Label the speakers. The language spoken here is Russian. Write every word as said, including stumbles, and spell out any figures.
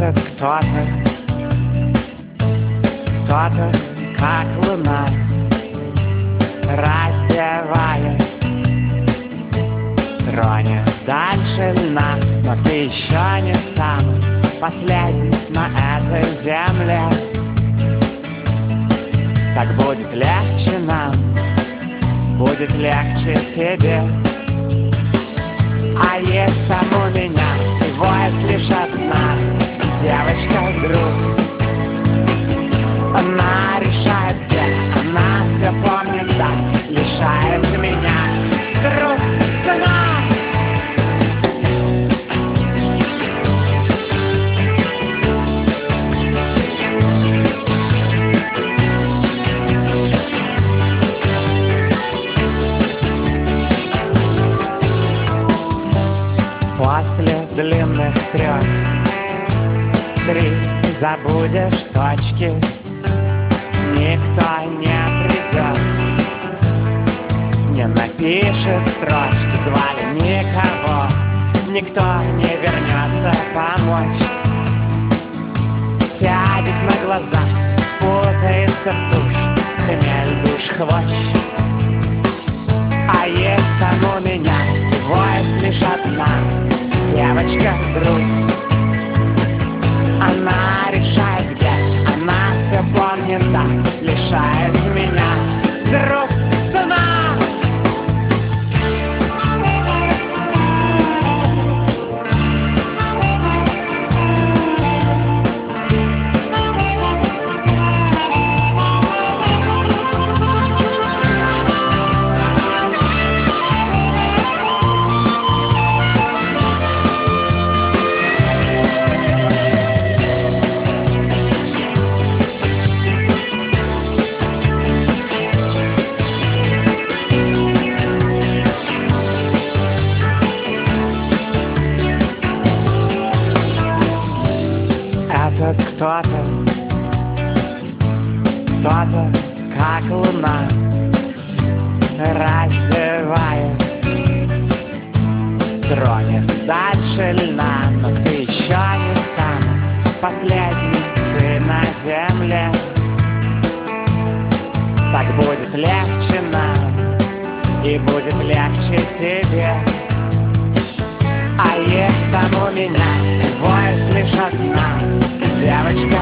Speaker 1: Этот кто-то, кто-то, как луна, раздевая, тронет дальше льна. Но ты еще не самый последний на этой земле. Так будет легче нам, будет легче тебе. А есть там у меня всего есть лишь одна девочка-друг. Она решает, где она все помнит, да, лишает меня. Друг, цена! После длинных трех три забудешь точки. Никто не придет, не напишет строчки. Звали никого, никто не вернется помочь. Сядет на глаза, спутается в тушь, хмель душ хвощ. А есть там у меня всего есть лишь одна девочка-друг. Она решает, где она все помнит, да, лишает меня. Друг, цена! Этот кто-то, кто-то, как луна, раздевает, тронет дальше льна. Но ты еще не самый последний ты на земле. Так будет легче нам, и будет легче тебе. А есть там у меня всего есть лишь одна девочка.